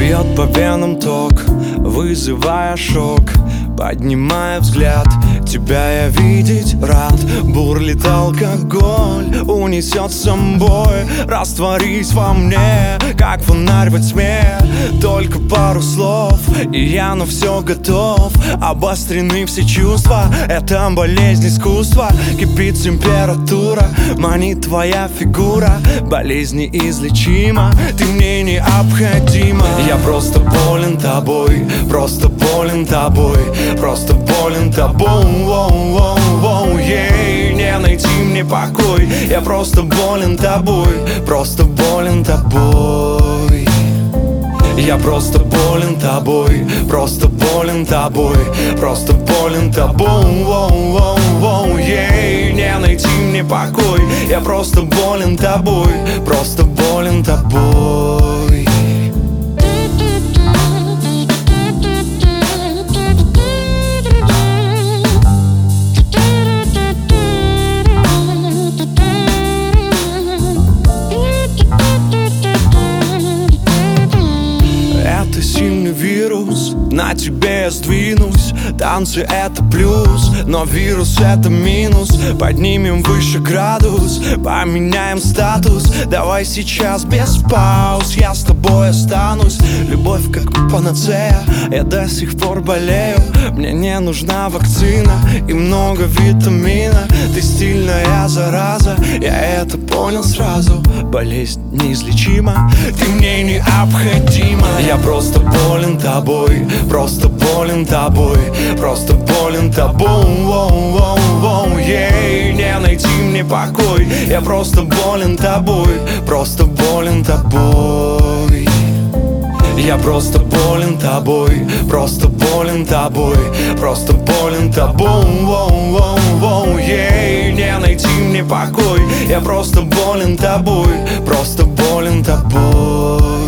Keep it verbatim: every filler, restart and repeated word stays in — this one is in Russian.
Бьет по венам ток, вызывая шок. Поднимая взгляд, тебя я видеть рад. Бурлит алкоголь, унесет с собой. Растворись во мне, как фонарь во тьме. Только пару слов, и я на все готов. Обострены все чувства, это болезнь искусства. Кипит температура, манит твоя фигура. Болезнь неизлечима, ты мне необходима. Я просто болен тобой, просто болен тобой. Просто болен тобой, воу, воу, воу, ей. Не найти мне покой. Я просто болен тобой, просто болен тобой. Я просто болен тобой, просто болен тобой. Просто болен тобой, воу, воу, воу, ей. Не найти мне покой. Я просто болен тобой, просто болен тобой. Сильный вирус, на тебе я сдвинусь. Танцы это плюс, но вирус это минус. Поднимем выше градус, поменяем статус. Давай сейчас без пауз, я с тобой останусь. Любовь как панацея, я до сих пор болею. Мне не нужна вакцина и много витамина. Ты стильная зараза, я это понял сразу. Болезнь неизлечима, ты мне необходима. Я просто болен тобой, просто болен тобой. Просто болен тобой, воу, воу, воу, ей. Не найти мне покой. Я просто болен тобой, просто болен тобой. Я просто болен тобой, просто болен тобой. Просто болен тобой, воу, воу, воу, ей. Не найти мне покой. Я просто болен тобой, просто болен тобой.